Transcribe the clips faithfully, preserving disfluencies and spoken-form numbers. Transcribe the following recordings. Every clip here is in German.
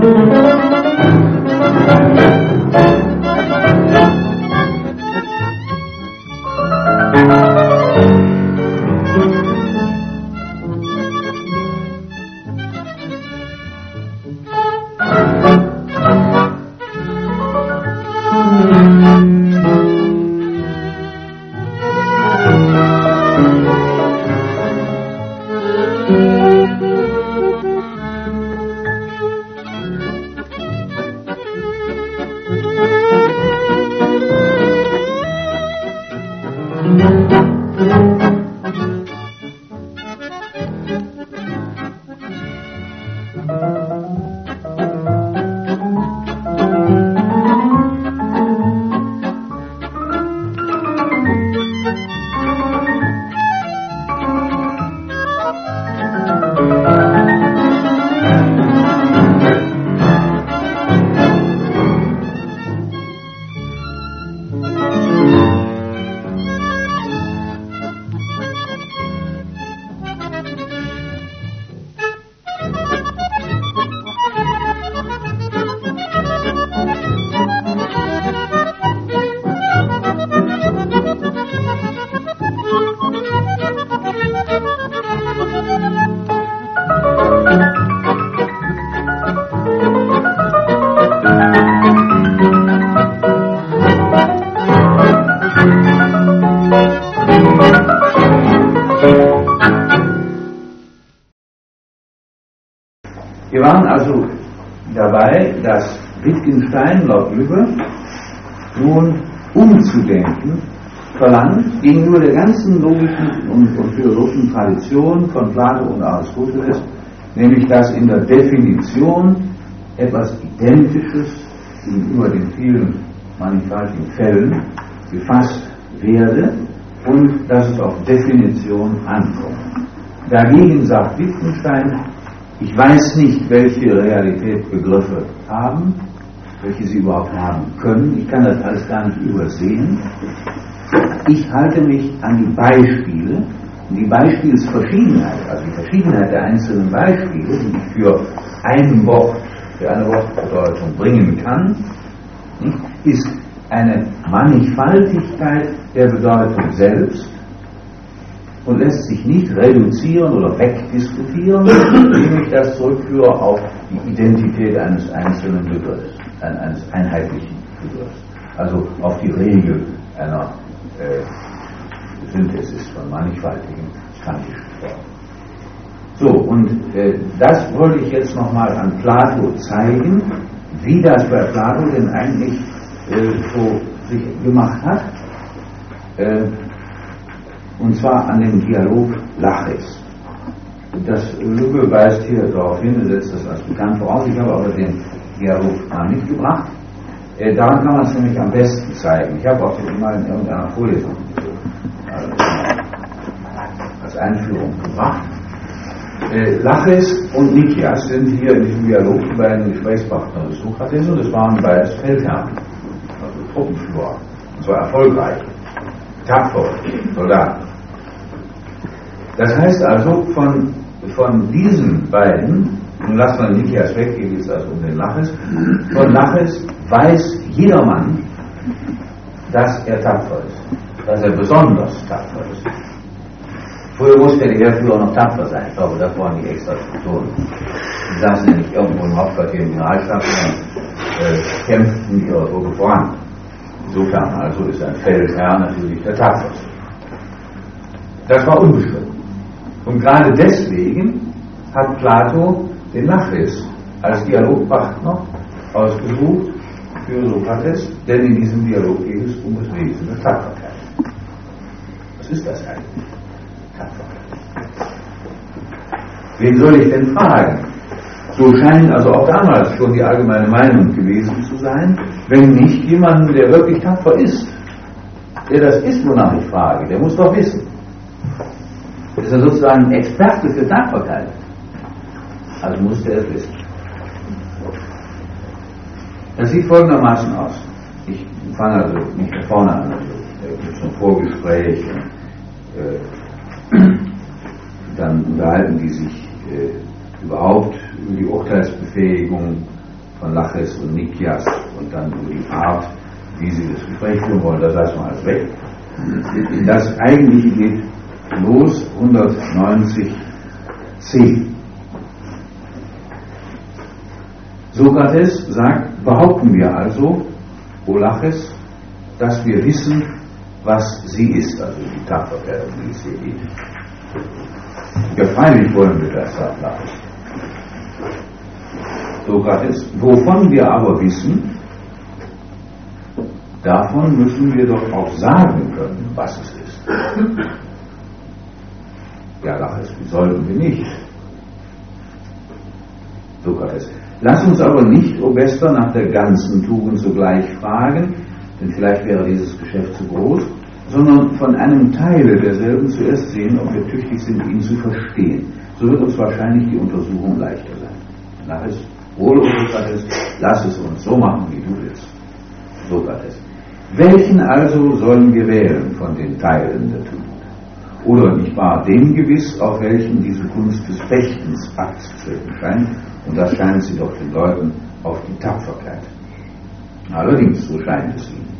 Wir waren also dabei, dass Wittgenstein laut Lübbe nun umzudenken verlangt gegenüber der ganzen logischen und, und philosophischen Tradition von Plato und Aristoteles, nämlich dass in der Definition etwas Identisches gegenüber den vielen mannigfaltigen Fällen gefasst werde und dass es auf Definition ankommt. Dagegen sagt Wittgenstein, ich weiß nicht, welche Realität Begriffe haben, welche sie überhaupt haben können. Ich kann das alles gar nicht übersehen. Ich halte mich an die Beispiele und die Beispielsverschiedenheit, also die Verschiedenheit der einzelnen Beispiele, die ich für ein Wort, für eine Wortbedeutung bringen kann, nicht, ist eine Mannigfaltigkeit der Bedeutung selbst und lässt sich nicht reduzieren oder wegdiskutieren, indem ich das zurückführe auf die Identität eines einzelnen Begriffs, eines einheitlichen Begriffs, also auf die Regel einer äh, Synthesis von mannigfaltigen kantischen Formen. So, und äh, das wollte ich jetzt nochmal an Plato zeigen, wie das bei Plato denn eigentlich äh, so sich gemacht hat. Äh, Und zwar an dem Dialog Laches. Das Lübbe weist hier darauf hin, setzt das als bekannt voraus. Ich habe aber den Dialog mal mitgebracht. Äh, daran kann man es nämlich am besten zeigen. Ich habe auch den mal in irgendeiner Vorlesung also, als Einführung gebracht. Äh, Laches und Nikias sind hier in diesem Dialog die beiden Gesprächspartner des Sokrates und es waren beides Feldherren, also Truppenführer. Und zwar erfolgreich. Tapfer, Soldaten. Das heißt also, von, von diesen beiden, nun lassen wir Nikias weg, hier geht es also um den Laches, von Laches weiß jedermann, dass er tapfer ist, dass er besonders tapfer ist. Früher musste der Heerführer noch tapfer sein, ich glaube, das wollen die extra betonen. Die saßen ja nicht irgendwo im Hauptquartier im Generalstab, sondern äh, kämpften ihre Truppe voran. Insofern also ist ein Feldherr natürlich der tapferste. Das war unbestritten. Und gerade deswegen hat Plato den Laches als Dialogpartner ausgesucht für Sokrates, denn in diesem Dialog geht es um das Wesen der Tapferkeit. Was ist das eigentlich? Tapferkeit. Wen soll ich denn fragen? So scheint also auch damals schon die allgemeine Meinung gewesen zu sein, wenn nicht jemanden, der wirklich tapfer ist, der das ist, wonach ich frage, der muss doch wissen. Das ist ja sozusagen ein Experte für Tapferkeit. Also muss der es wissen. Das sieht folgendermaßen aus. Ich fange also nicht da vorne an, also, da gibt es ein Vorgespräch und äh, dann unterhalten die sich äh, überhaupt über die Urteilsbefähigung von Laches und Nikias und dann über die Art, wie sie das Gespräch führen wollen, das lassen wir alles weg. Das eigentliche geht los, hundertneunzig c. Sokrates sagt, behaupten wir also, O Laches, dass wir wissen, was sie ist, also die Tapferkeit, um die es hier geht. Ja, freilich wollen wir das, sagt Laches. Sokrates, wovon wir aber wissen, davon müssen wir doch auch sagen können, was es ist. Ja, Laches, wie sollten wir nicht? Sokrates, lass uns aber nicht, o Bester, nach der ganzen Tugend sogleich fragen, denn vielleicht wäre dieses Geschäft zu groß, sondern von einem Teile derselben zuerst sehen, ob wir tüchtig sind, ihn zu verstehen. So wird uns wahrscheinlich die Untersuchung leichter sein. Laches, wohl, Sokrates, lass es uns so machen, wie du willst. Sokrates, welchen also sollen wir wählen von den Teilen der Tugend? Oder nicht wahr, den gewiss, auf welchen diese Kunst des Fechtens abzutreten scheint, und das scheint sie doch den Leuten auf die Tapferkeit. Allerdings, so scheint es ihnen.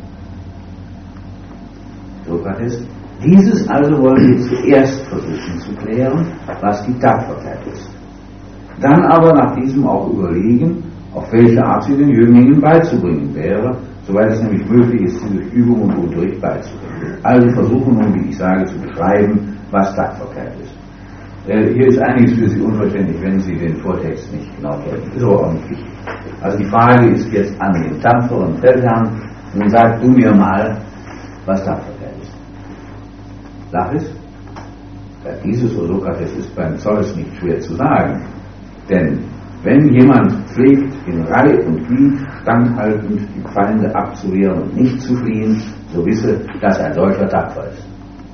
Sokrates, dieses also wollen wir zuerst versuchen zu klären, was die Tapferkeit ist. Dann aber nach diesem auch überlegen, auf welche Art sie den Jünglingen beizubringen wäre, soweit es nämlich möglich ist, sie durch Übung und Unterricht beizubringen. Also versuchen nun, wie ich sage, zu beschreiben, was Tapferkeit ist. Äh, hier ist einiges für Sie unverständlich, wenn Sie den Vortext nicht genau kennen. Ist aber auch nicht wichtig. Also die Frage ist jetzt an den tapferen Feldherrn, nun sag du mir mal, was Tapferkeit ist. Laches? Ja, dieses, O Sokrates, ist beim Zeus nicht schwer zu sagen. Denn wenn jemand pflegt, in Reih und Glied standhaltend die Feinde abzuwehren und nicht zu fliehen, so wisse, dass ein solcher tapfer ist.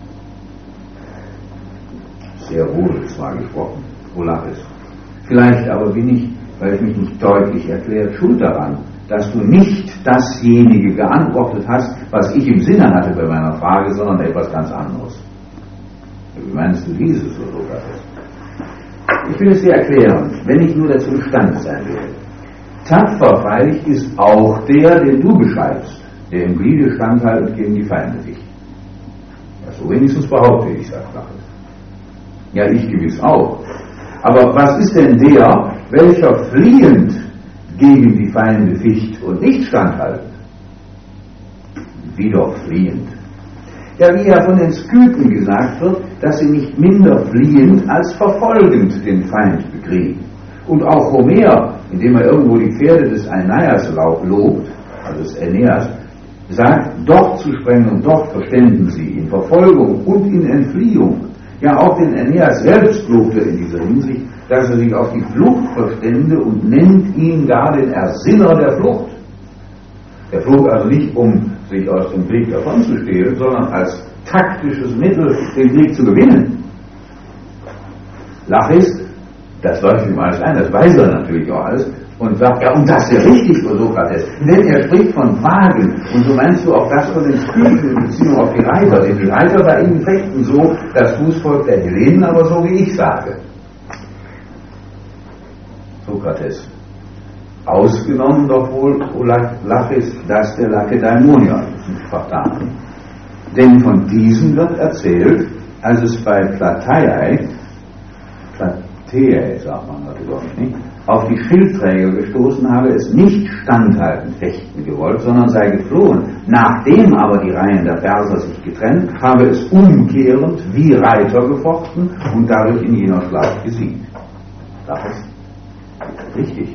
Sehr wohl zwar gesprochen, O Laches. Vielleicht aber bin ich, weil ich mich nicht deutlich erklärt, schuld daran, dass du nicht dasjenige geantwortet hast, was ich im Sinne hatte bei meiner Frage, sondern etwas ganz anderes. Wie meinst du dieses, O Sokrates? Ich will es dir erklären, wenn ich nur dazu imstande sein will. Tapfer freilich ist auch der, den du beschreibst, der im Gliede standhaltend gegen die Feinde ficht. Ja, so wenigstens behaupte ich, sagt Laches. Ja, ich gewiss auch. Aber was ist denn der, welcher fliehend gegen die Feinde ficht und nicht standhaltend? Wie doch fliehend? Ja, wie ja von den Skythen gesagt wird, dass sie nicht minder fliehend als verfolgend den Feind bekriegen. Und auch Homer, indem er irgendwo die Pferde des Aeneas lobt, also des Aeneas, sagt, dort zu sprengen und dort verständen sie, in Verfolgung und in Entfliehung. Ja, auch den Aeneas selbst lobt er in dieser Hinsicht, dass er sich auf die Flucht verstände und nennt ihn gar den Ersinner der Flucht. Er flog also nicht, um sich aus dem Krieg davonzustehlen, sondern als taktisches Mittel, den Krieg zu gewinnen. Laches, das leuchtet ihm alles ein, das weiß er natürlich auch alles, und sagt, ja, und das ist ja richtig, O Sokrates, denn er spricht von Wagen, und so meinst du auch das von den Skythen in Beziehung auf die Reiter, denn die Reiter bei ihnen fechten so, das Fußvolk der Hellenen, aber so wie ich sage. Sokrates, ausgenommen doch wohl, O Laches, dass der Lakedaimonier, Spartaner. Denn von diesem wird erzählt, als es bei Plataiae, Plataiae sagt man natürlich nicht, auf die Schildträger gestoßen habe, es nicht standhaltend fechten gewollt, sondern sei geflohen. Nachdem aber die Reihen der Perser sich getrennt, habe es umkehrend wie Reiter gefochten und dadurch in jener Schlacht gesiegt. Das ist richtig.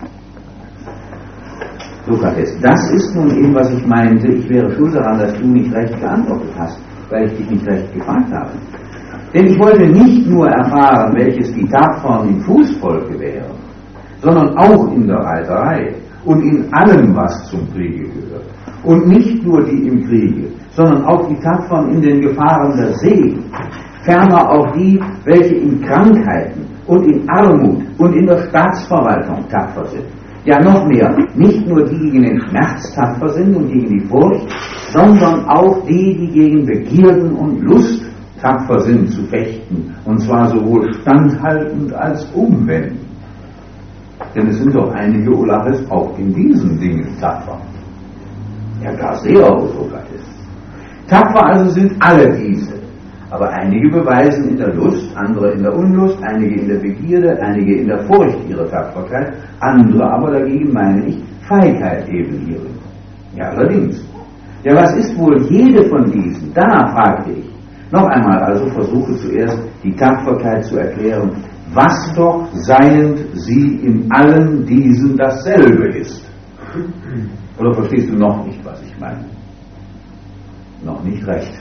Sokrates, das ist nun eben, was ich meinte, ich wäre schuld daran, dass du nicht recht geantwortet hast, weil ich dich nicht recht gefragt habe. Denn ich wollte nicht nur erfahren, welches die Tapfern im Fußvolke wären, sondern auch in der Reiterei und in allem, was zum Kriege gehört. Und nicht nur die im Kriege, sondern auch die Tapfern in den Gefahren der See, ferner auch die, welche in Krankheiten und in Armut und in der Staatsverwaltung tapfer sind. Ja, noch mehr, nicht nur die, die gegen den Schmerz tapfer sind und gegen die Furcht, sondern auch die, die gegen Begierden und Lust tapfer sind zu fechten, und zwar sowohl standhaltend als umwendend. Denn es sind doch einige Olaches auch in diesen Dingen tapfer. Ja, gar sehr, wo Sokrates. Tapfer also sind alle diese. Aber einige beweisen in der Lust, andere in der Unlust, einige in der Begierde, einige in der Furcht ihre Tapferkeit, andere aber dagegen, meine ich, Feigheit eben hierin. Ja, allerdings. Ja, was ist wohl jede von diesen? Danach fragte ich. Noch einmal also versuche zuerst die Tapferkeit zu erklären, was doch seiend sie in allen diesen dasselbe ist. Oder verstehst du noch nicht, was ich meine? Noch nicht recht.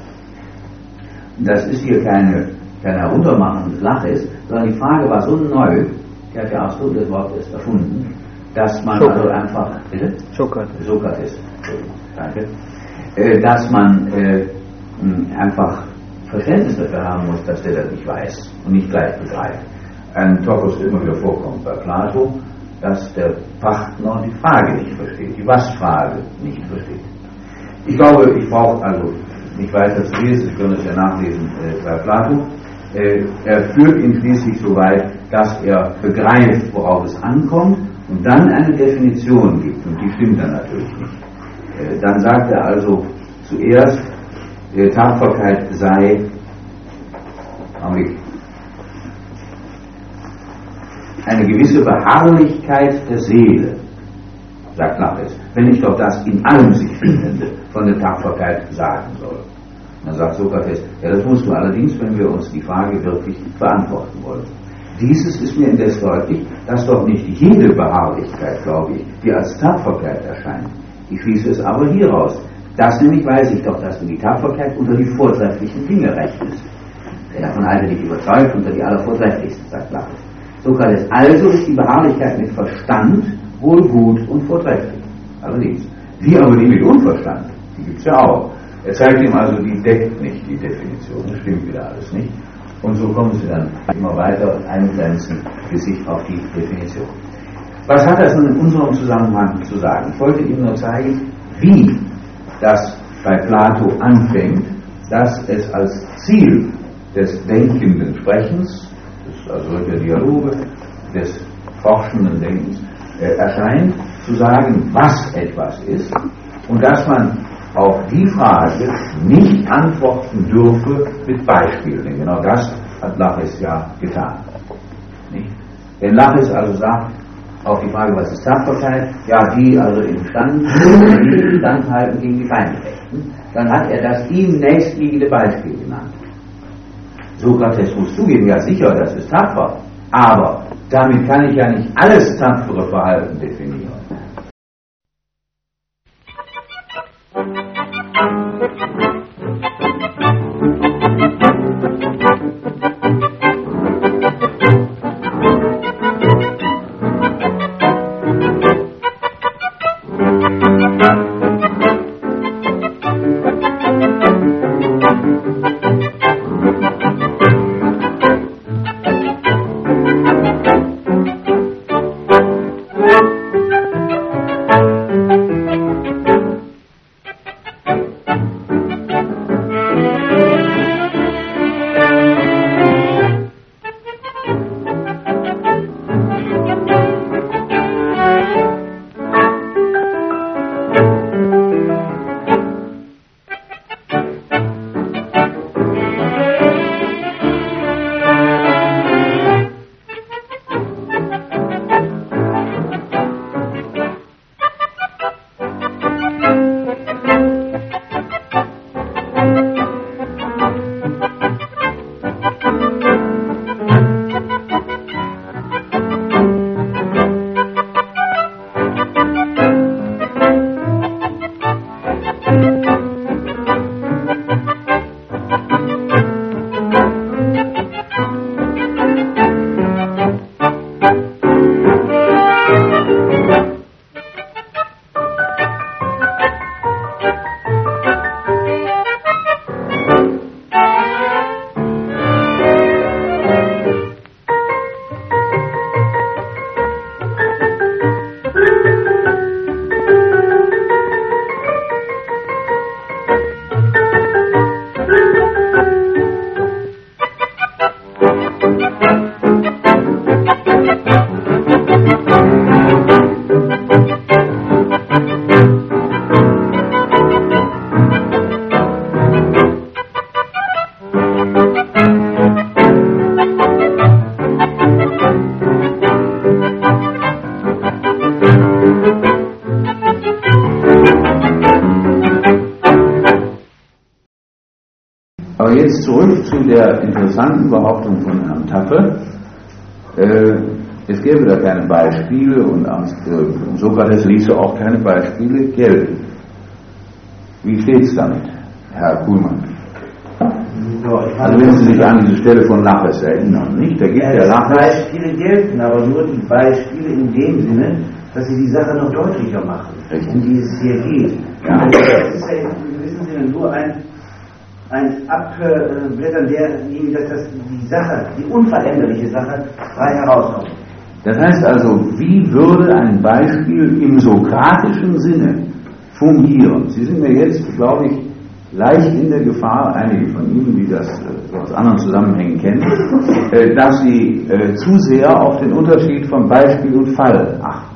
Das ist hier keine, keine heruntermachende Sache ist, sondern die Frage war so neu, der hat ja auch so das Wort erst erfunden, dass man Sokrates. Also einfach, bitte? Sokrates. Sokrates, danke, äh, dass man äh, einfach Verständnis dafür haben muss, dass der das nicht weiß und nicht gleich begreift. Ein Topos, der immer wieder vorkommt bei Plato, dass der Partner die Frage nicht versteht, die Was-Frage nicht versteht. Ich glaube, ich brauche also nicht weiter zu lesen, Sie können es ja nachlesen äh, bei Plato. Äh, er führt ihn schließlich so weit, dass er begreift, worauf es ankommt und dann eine Definition gibt, und die stimmt dann natürlich nicht. Äh, dann sagt er also zuerst, äh, Tapferkeit sei eine gewisse Beharrlichkeit der Seele, sagt Laches, wenn ich doch das in allem sich findende von der Tapferkeit sagen soll. Dann sagt Sokrates, ja, das musst du allerdings, wenn wir uns die Frage wirklich beantworten wollen. Dieses ist mir indes deutlich, dass doch nicht jede Beharrlichkeit, glaube ich, die als Tapferkeit erscheint. Ich schließe es aber hieraus. Das nämlich weiß ich doch, dass du die Tapferkeit unter die vortrefflichen Dinge rechnest. Wer davon halte dich überzeugt, unter die allervortrefflichsten, sagt Laches. Sokrates, also ist die Beharrlichkeit mit Verstand wohl gut und vortrefflich. Allerdings. Die aber, die mit Unverstand, die gibt es ja auch. Er zeigt ihm also, die deckt nicht die Definition, das stimmt wieder alles nicht. Und so kommen sie dann immer weiter und eingrenzen bis sich auf die Definition. Was hat das nun in unserem Zusammenhang zu sagen? Ich wollte Ihnen nur zeigen, wie das bei Plato anfängt, dass es als Ziel des denkenden Sprechens, des, also der Dialoge, des forschenden Denkens, äh, erscheint, zu sagen, was etwas ist, und dass man auf die Frage nicht antworten dürfe mit Beispielen. Denn genau das hat Laches ja getan. Nicht? Wenn Laches also sagt, auf die Frage, was ist Tapferkeit, ja, die also im Stand, im Stand halten gegen die Feinde fechten, dann hat er das ihm nächstliegende Beispiel genannt. Sokrates muss zugeben, ja sicher, das ist tapfer, aber damit kann ich ja nicht alles tapfere Verhalten definieren. der interessanten Behauptung von Herrn Taffe, äh, es gäbe da keine Beispiele und äh, Sokrates ließe auch keine Beispiele gelten. Wie steht es damit, Herr Kuhlmann? Also wenn Sie sich an diese Stelle von Laches erinnern, nicht? Da gibt ja, der Laches. Beispiele gelten, aber nur die Beispiele in dem Sinne, dass sie die Sache noch deutlicher machen, Richtig. um die es hier geht. Ja. Das ist ja in gewissem Sinne nur ein, ein Abblättern derjenigen, dass das die Sache, die unveränderliche Sache, frei herauskommt. Das heißt also, wie würde ein Beispiel im sokratischen Sinne fungieren? Sie sind mir jetzt, glaube ich, leicht in der Gefahr, einige von Ihnen, die das äh, aus anderen Zusammenhängen kennen, äh, dass Sie äh, zu sehr auf den Unterschied von Beispiel und Fall achten.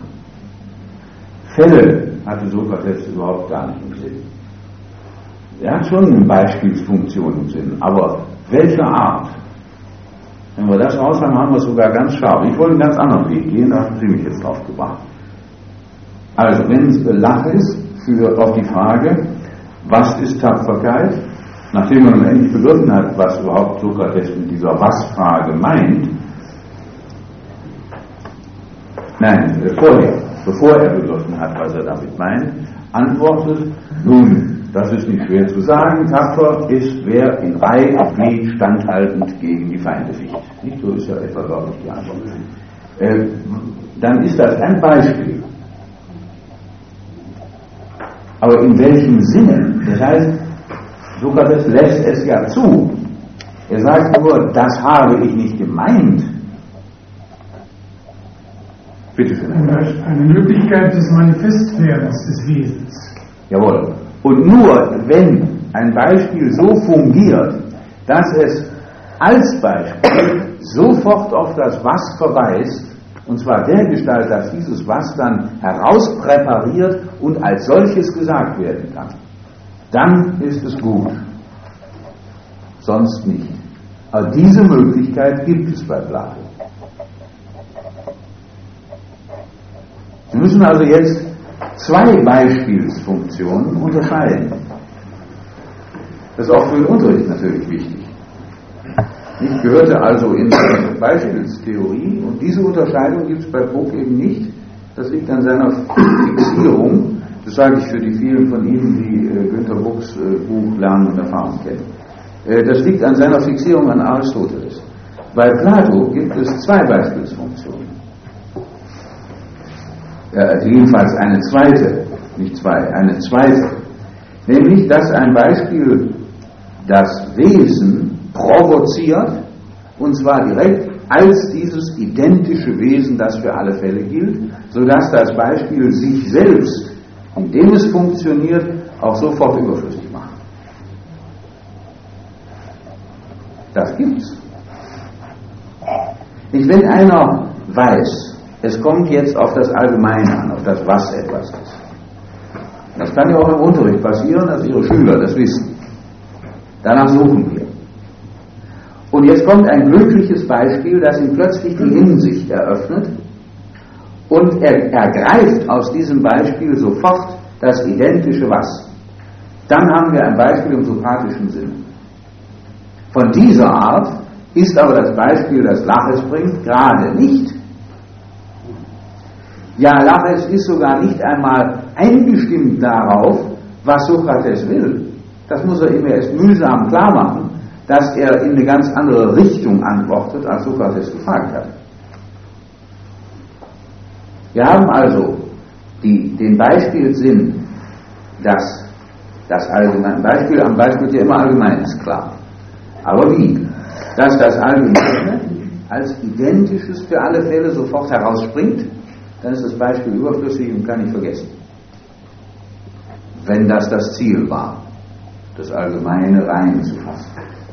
Fälle hatte Sokrates überhaupt gar nicht im Sinn. Er hat schon eine Beispielsfunktion im Sinn, aber welche Art? Wenn wir das raus haben, haben wir es sogar ganz scharf. Ich wollte einen ganz anderen Weg gehen, da haben Sie mich jetzt drauf gebracht. Also, wenn es Laches für auf die Frage, was ist Tapferkeit? Nachdem man endlich begriffen hat, was überhaupt Sokrates mit dieser Was-Frage meint, nein, vorher, bevor er begriffen hat, was er damit meint, antwortet, nun, das ist nicht schwer zu sagen, tapfer ist, wer in Reih und Glied standhaltend gegen die Feinde ficht. Nicht so ist ja etwa, glaube ich, die Antwort. Äh, dann ist das ein Beispiel. Aber in welchem Sinne? Das heißt, Sokrates lässt es ja zu. Er sagt nur, das habe ich nicht gemeint. Bitte schön. Eine Möglichkeit des Manifestwerdens des Wesens. Jawohl. Und nur wenn ein Beispiel so fungiert, dass es als Beispiel sofort auf das Was verweist, und zwar dergestalt, dass dieses Was dann herauspräpariert und als solches gesagt werden kann, dann ist es gut. Sonst nicht. Aber diese Möglichkeit gibt es bei Plato. Sie müssen also jetzt zwei Beispielsfunktionen unterscheiden. Das ist auch für den Unterricht natürlich wichtig. Ich gehörte also in die Beispielstheorie und diese Unterscheidung gibt es bei Bruck eben nicht. Das liegt an seiner Fixierung. Das sage ich für die vielen von Ihnen, die äh, Günter Brucks äh, Buch Lernen und Erfahrung kennen. Äh, das liegt an seiner Fixierung an Aristoteles. Bei Plato gibt es zwei Beispielsfunktionen. Ja, jedenfalls eine zweite, nicht zwei, eine zweite. Nämlich, dass ein Beispiel das Wesen provoziert, und zwar direkt als dieses identische Wesen, das für alle Fälle gilt, sodass das Beispiel sich selbst, indem es funktioniert, auch sofort überflüssig macht. Das gibt's. Nicht, wenn einer weiß, es kommt jetzt auf das Allgemeine an, auf das, was etwas ist. Das kann ja auch im Unterricht passieren, dass Ihre Schüler das wissen. Danach suchen wir. Und jetzt kommt ein glückliches Beispiel, das ihm plötzlich die Hinsicht eröffnet und er ergreift aus diesem Beispiel sofort das identische Was. Dann haben wir ein Beispiel im sokratischen Sinn. Von dieser Art ist aber das Beispiel, das Laches bringt, gerade nicht. Ja, Laches ist sogar nicht einmal eingestimmt darauf, was Sokrates will. Das muss er ihm erst mühsam klar machen, dass er in eine ganz andere Richtung antwortet, als Sokrates gefragt hat. Wir haben also die, den Beispielssinn, dass das allgemeine Beispiel am Beispiel ist ja immer allgemein, ist klar. Aber wie? Dass das Allgemeine als identisches für alle Fälle sofort herausspringt, dann ist das Beispiel überflüssig und kann ich vergessen. Wenn das das Ziel war, das Allgemeine rein zu fassen.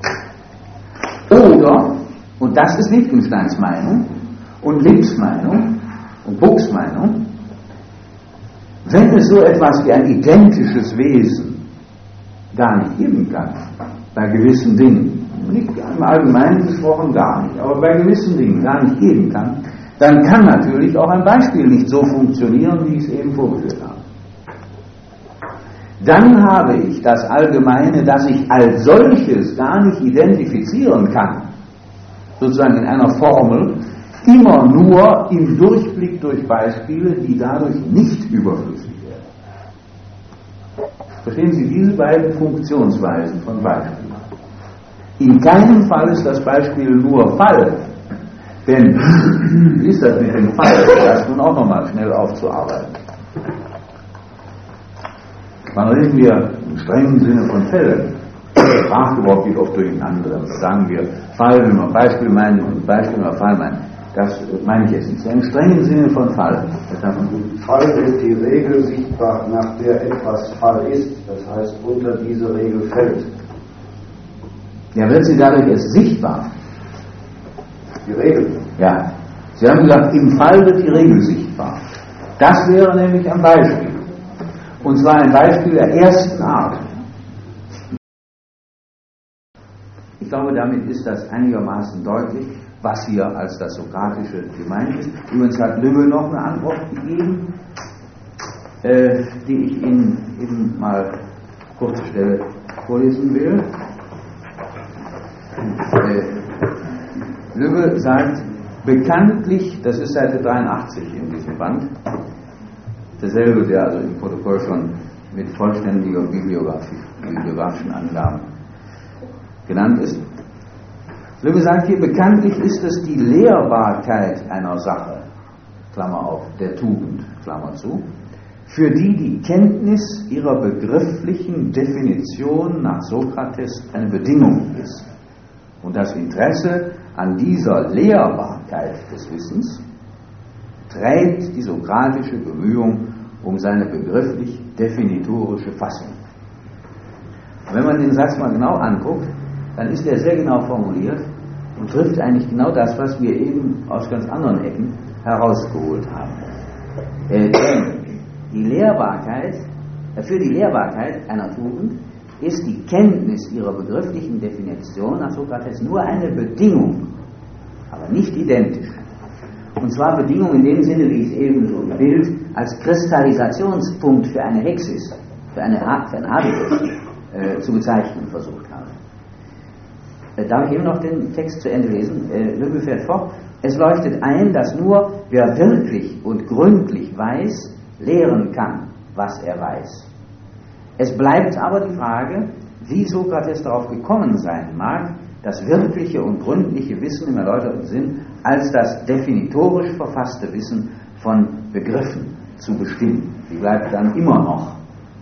Oder, und das ist Wittgensteins Meinung und Lips Meinung und Brucks Meinung, wenn es so etwas wie ein identisches Wesen gar nicht geben kann, bei gewissen Dingen, nicht im Allgemeinen gesprochen gar nicht, aber bei gewissen Dingen gar nicht geben kann, dann kann natürlich auch ein Beispiel nicht so funktionieren, wie ich es eben vorgeführt habe. dann habe ich das Allgemeine, das ich als solches gar nicht identifizieren kann, sozusagen in einer Formel, immer nur im Durchblick durch Beispiele, die dadurch nicht überflüssig werden. Verstehen Sie diese beiden Funktionsweisen von Beispielen? In keinem Fall ist das Beispiel nur Fall, denn wie ist das mit dem Fall? Das nun auch nochmal schnell aufzuarbeiten. Wann reden wir im strengen Sinne von Fällen? Die Sprache überhaupt geht oft durcheinander. Sagen wir Fall, wenn wir Beispiel meinen, und Beispiel, wenn wir Fall meinen. Das meine ich jetzt nicht. Im strengen Sinne von Fall. Fall wird die Regel sichtbar, nach der etwas Fall ist. Das heißt, unter diese Regel fällt. Ja, wird sie dadurch erst sichtbar? Die Regel? Ja. Sie haben gesagt, im Fall wird die Regel sichtbar. Das wäre nämlich ein Beispiel. Und zwar ein Beispiel der ersten Art. Ich glaube, damit ist das einigermaßen deutlich, was hier als das Sokratische gemeint ist. Übrigens hat Lübbe noch eine Antwort gegeben, äh, die ich Ihnen eben mal kurze Stelle vorlesen will. Äh, Lübbe sagt, bekanntlich, das ist Seite dreiundachtzig in diesem Band, derselbe, der also im Protokoll schon mit vollständiger Bibliografie, bibliografischen Angaben genannt ist. Lübbe sagt hier, bekanntlich ist es die Lehrbarkeit einer Sache, Klammer auf, der Tugend, Klammer zu, für die die Kenntnis ihrer begrifflichen Definition nach Sokrates eine Bedingung ist. Und das Interesse an dieser Lehrbarkeit des Wissens trägt die sokratische Bemühung um seine begrifflich-definitorische Fassung. Und wenn man den Satz mal genau anguckt, dann ist er sehr genau formuliert und trifft eigentlich genau das, was wir eben aus ganz anderen Ecken herausgeholt haben. Äh, die Lehrbarkeit, äh, für die Lehrbarkeit einer Tugend ist die Kenntnis ihrer begrifflichen Definition nach Sokrates nur eine Bedingung, aber nicht identisch. Und zwar Bedingung in dem Sinne, wie ich es eben so im Bild als Kristallisationspunkt für eine Hexis, für, eine, für ein Habitus äh, zu bezeichnen versucht habe. Äh, darf ich eben noch den Text zu Ende lesen? Äh, Lübbe fährt fort. Es leuchtet ein, dass nur wer wirklich und gründlich weiß, lehren kann, was er weiß. Es bleibt aber die Frage, wie Sokrates darauf gekommen sein mag, das wirkliche und gründliche Wissen im erläuterten Sinn als das definitorisch verfasste Wissen von Begriffen zu bestimmen. Die bleibt dann immer noch.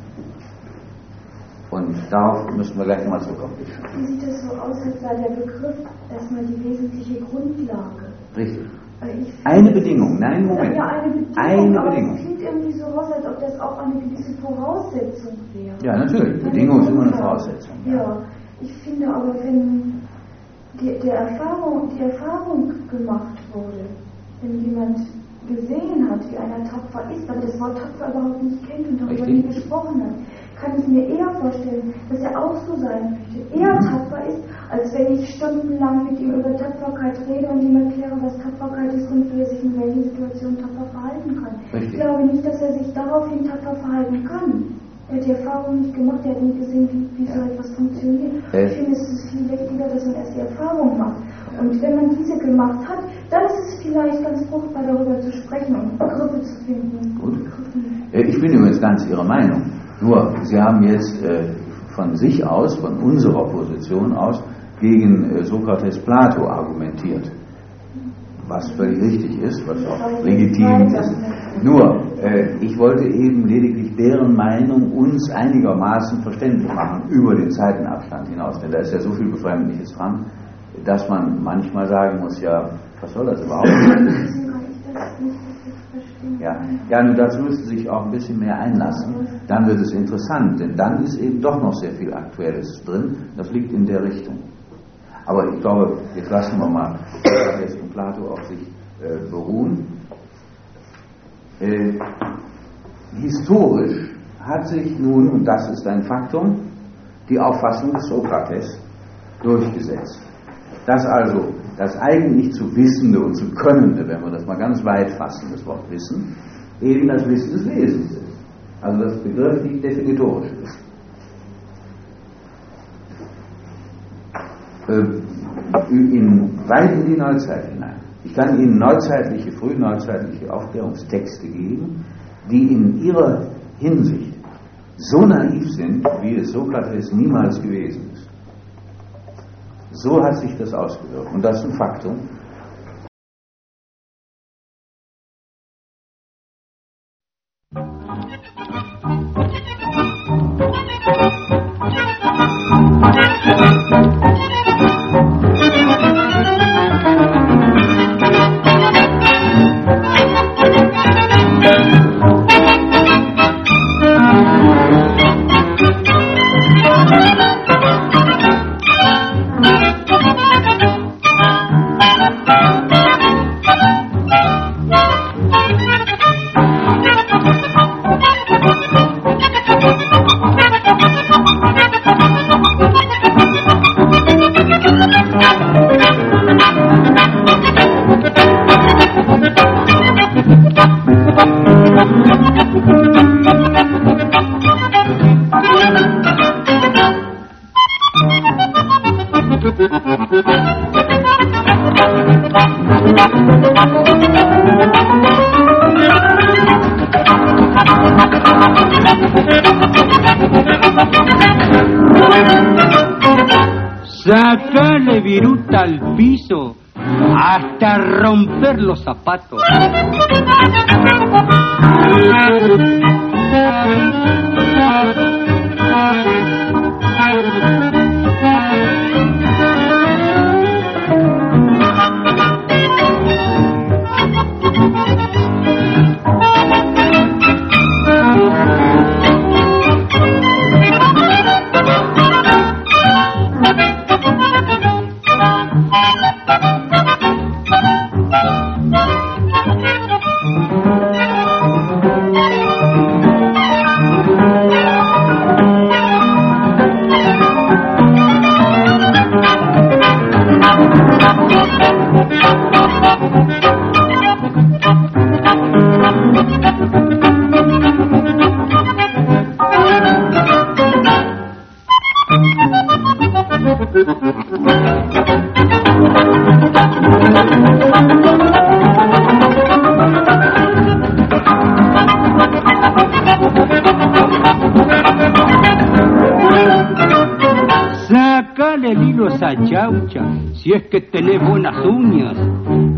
Und darauf müssen wir gleich mal zurückkommen. Wie sieht es so aus, als sei der Begriff erstmal die wesentliche Grundlage? Richtig. Ich eine Bedingung, nein, Moment. Ja, eine Bedingung, eine aber Bedingung. es klingt irgendwie so raus, als ob das auch eine gewisse Voraussetzung wäre. Ja, natürlich. Bedingung ist immer eine Voraussetzung. Ja, ja. Ich finde aber, wenn die, der Erfahrung, die Erfahrung gemacht wurde, wenn jemand gesehen hat, wie einer tapfer ist, aber das Wort tapfer überhaupt nicht kennt und darüber nie gesprochen hat, kann ich mir eher vorstellen, dass er auch so sein möchte, eher tapfer ist, als wenn ich stundenlang mit ihm über Tapferkeit rede und ihm erkläre, was Tapferkeit ist und wie er sich in welchen Situationen tapfer verhalten kann. Richtig. Ich glaube nicht, dass er sich daraufhin tapfer verhalten kann. Er hat die Erfahrung nicht gemacht, er hat nie gesehen, wie, wie so etwas funktioniert. Äh. Ich finde, es ist viel wichtiger, dass man erst die Erfahrung macht. Und wenn man diese gemacht hat, dann ist es vielleicht ganz fruchtbar, darüber zu sprechen und Begriffe zu finden. Gut. Ich bin übrigens ganz Ihrer Meinung. Nur, Sie haben jetzt äh, von sich aus, von unserer Position aus, gegen äh, Sokrates Plato argumentiert. Was völlig richtig ist, was auch legitim ist. Nur, äh, ich wollte eben lediglich deren Meinung uns einigermaßen verständlich machen über den Zeitenabstand hinaus. Denn da ist ja so viel Befremdliches dran, dass man manchmal sagen muss, ja, was soll das überhaupt? Ja, ja, nur dazu müssen Sie sich auch ein bisschen mehr einlassen. Dann wird es interessant, denn dann ist eben doch noch sehr viel Aktuelles drin. Das liegt in der Richtung. Aber ich glaube, jetzt lassen wir mal jetzt und Plato auf sich äh, beruhen. Äh, historisch hat sich nun, und das ist ein Faktum, die Auffassung des Sokrates durchgesetzt. Dass also das eigentlich zu Wissende und zu Könnende, wenn wir das mal ganz weit fassen, das Wort Wissen, eben das Wissen des Wesens ist. Also das Begriff nicht definitorisch ist. In, weit in die Neuzeit hinein. Ich kann Ihnen neuzeitliche, frühneuzeitliche Aufklärungstexte geben, die in ihrer Hinsicht so naiv sind, wie es Sokrates niemals gewesen ist. So hat sich das ausgewirkt. Und das ist ein Faktum. Sacarle viruta al piso hasta romper los zapatos. Sácale el hilo a esa chaucha, si es que tenés buenas uñas.